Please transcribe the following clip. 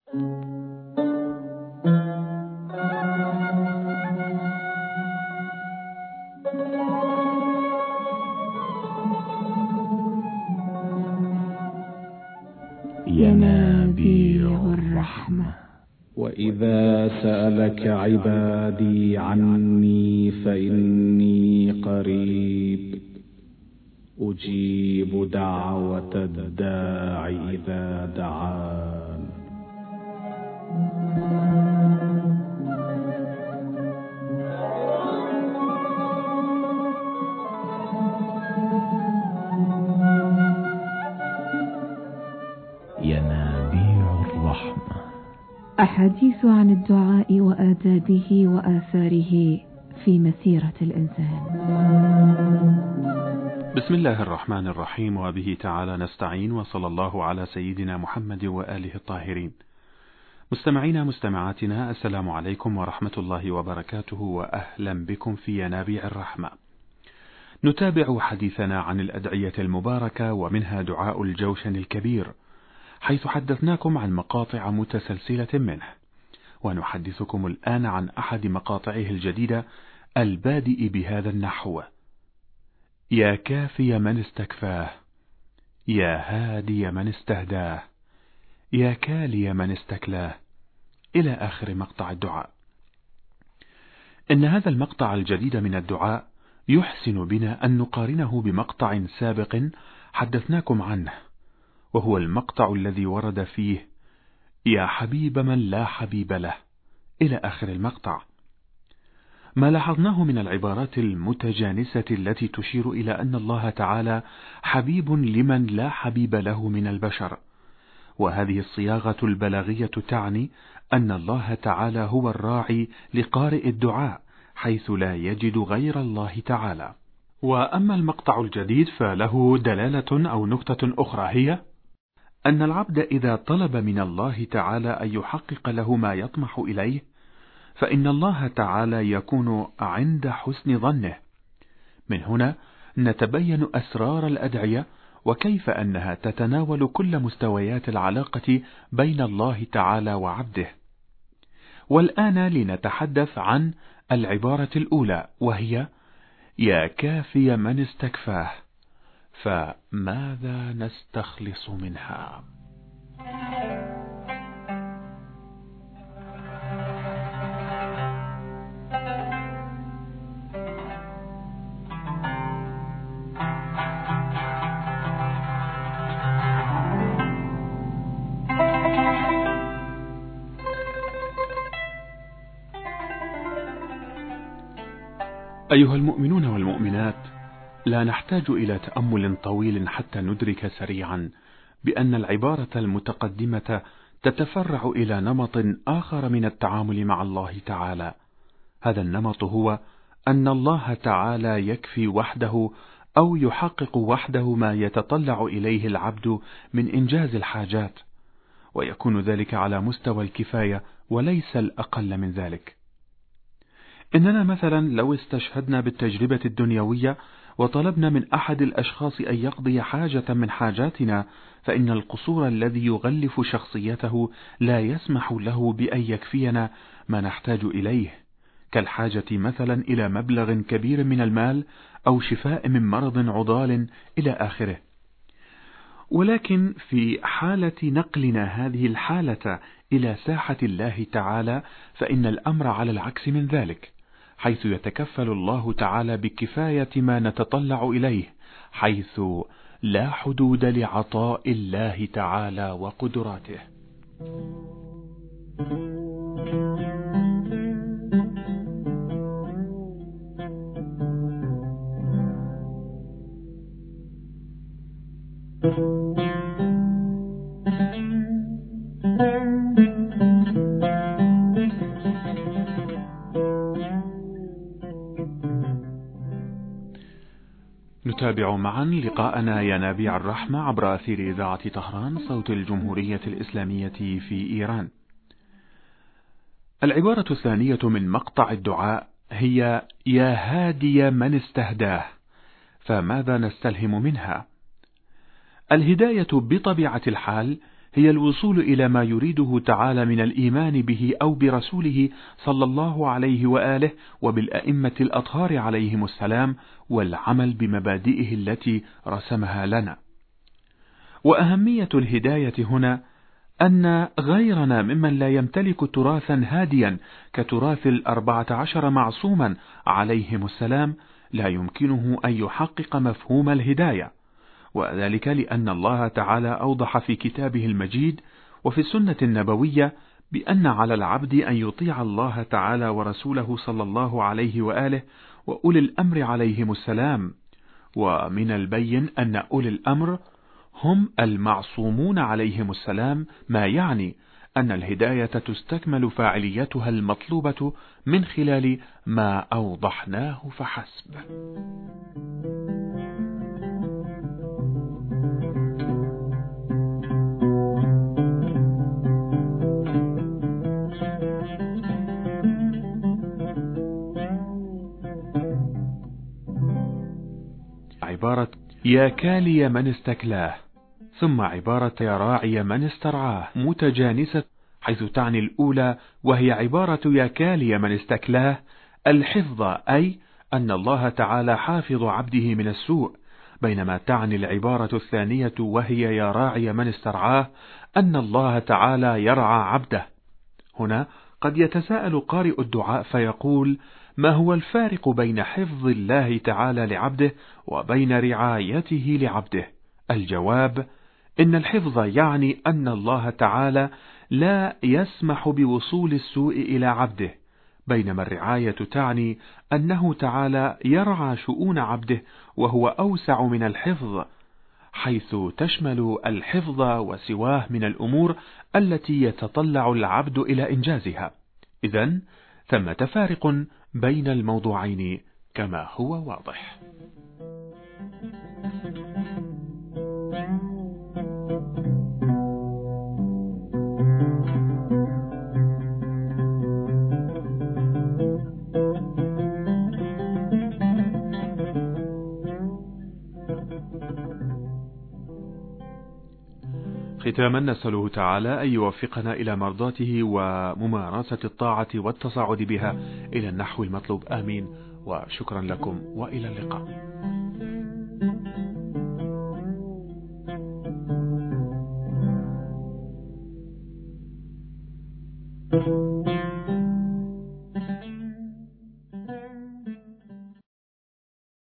ينابيع الرحمة. وإذا سألك عبادي عني فإني قريب أجيب دعوة الداع إذا دعان. ينابيع الرحمة. أحاديث عن الدعاء وآدابه وآثاره في مسيرة الإنسان. بسم الله الرحمن الرحيم، وبه تعالى نستعين، وصلى الله على سيدنا محمد وآله الطاهرين. مستمعينا مستمعاتنا، السلام عليكم ورحمة الله وبركاته، وأهلا بكم في ينابيع الرحمة. نتابع حديثنا عن الأدعية المباركة، ومنها دعاء الجوشن الكبير، حيث حدثناكم عن مقاطع متسلسلة منه، ونحدثكم الآن عن أحد مقاطعه الجديدة البادئ بهذا النحو: يا كافي من استكفاه، يا هادي من استهداه، يا كالي من استكلاه، إلى آخر مقطع الدعاء. إن هذا المقطع الجديد من الدعاء يحسن بنا أن نقارنه بمقطع سابق حدثناكم عنه، وهو المقطع الذي ورد فيه يا حبيب من لا حبيب له، إلى آخر المقطع. ما لاحظناه من العبارات المتجانسة التي تشير إلى أن الله تعالى حبيب لمن لا حبيب له من البشر، وهذه الصياغة البلاغية تعني أن الله تعالى هو الراعي لقارئ الدعاء، حيث لا يجد غير الله تعالى. وأما المقطع الجديد فله دلالة أو نكتة أخرى، هي أن العبد إذا طلب من الله تعالى أن يحقق له ما يطمح إليه، فإن الله تعالى يكون عند حسن ظنه. من هنا نتبين أسرار الأدعية، وكيف أنها تتناول كل مستويات العلاقة بين الله تعالى وعبده. والآن لنتحدث عن العبارة الأولى، وهي يا كافي من استكفاه، فماذا نستخلص منها؟ أيها المؤمنون والمؤمنات، لا نحتاج إلى تأمل طويل حتى ندرك سريعا بأن العبارة المتقدمة تتفرع إلى نمط آخر من التعامل مع الله تعالى. هذا النمط هو أن الله تعالى يكفي وحده أو يحقق وحده ما يتطلع إليه العبد من إنجاز الحاجات، ويكون ذلك على مستوى الكفاية وليس الأقل من ذلك. إننا مثلا لو استشهدنا بالتجربة الدنيوية وطلبنا من أحد الأشخاص أن يقضي حاجة من حاجاتنا، فإن القصور الذي يغلف شخصيته لا يسمح له بأن يكفينا ما نحتاج إليه، كالحاجة مثلا إلى مبلغ كبير من المال أو شفاء من مرض عضال إلى آخره. ولكن في حالة نقلنا هذه الحالة إلى ساحة الله تعالى، فإن الأمر على العكس من ذلك، حيث يتكفل الله تعالى بكفاية ما نتطلع إليه، حيث لا حدود لعطاء الله تعالى وقدراته. نتابع معا لقاءنا ينابيع الرحمة عبر أثير إذاعة طهران، صوت الجمهورية الإسلامية في إيران. العبارة الثانية من مقطع الدعاء هي يا هادي من استهداه، فماذا نستلهم منها؟ الهداية بطبيعة الحال هي الوصول إلى ما يريده تعالى من الإيمان به أو برسوله صلى الله عليه وآله وبالأئمة الأطهار عليهم السلام، والعمل بمبادئه التي رسمها لنا. وأهمية الهداية هنا أن غيرنا ممن لا يمتلك تراثا هاديا كتراث 14 معصوما عليهم السلام لا يمكنه أن يحقق مفهوم الهداية، وذلك لأن الله تعالى أوضح في كتابه المجيد وفي السنة النبوية بأن على العبد أن يطيع الله تعالى ورسوله صلى الله عليه وآله وأولي الأمر عليهم السلام. ومن البين أن أولي الأمر هم المعصومون عليهم السلام، ما يعني أن الهداية تستكمل فاعليتها المطلوبة من خلال ما أوضحناه فحسب. عبارة يا كالي من استكلاه، ثم عبارة يا راعي من استرعاه متجانسة، حيث تعني الأولى وهي عبارة يا كالي من استكلاه الحفظ، أي أن الله تعالى حافظ عبده من السوء، بينما تعني العبارة الثانية وهي يا راعي من استرعاه أن الله تعالى يرعى عبده. هنا قد يتساءل قارئ الدعاء فيقول: ما هو الفارق بين حفظ الله تعالى لعبده وبين رعايته لعبده؟ الجواب: إن الحفظ يعني أن الله تعالى لا يسمح بوصول السوء إلى عبده، بينما الرعاية تعني أنه تعالى يرعى شؤون عبده، وهو أوسع من الحفظ، حيث تشمل الحفظ وسواه من الأمور التي يتطلع العبد إلى إنجازها. إذن ثمة فارق بين الموضوعين كما هو واضح. ختاما نسأله تعالى أن يوفقنا إلى مرضاته وممارسة الطاعة والتصاعد بها إلى النحو المطلوب، آمين. وشكرا لكم وإلى اللقاء.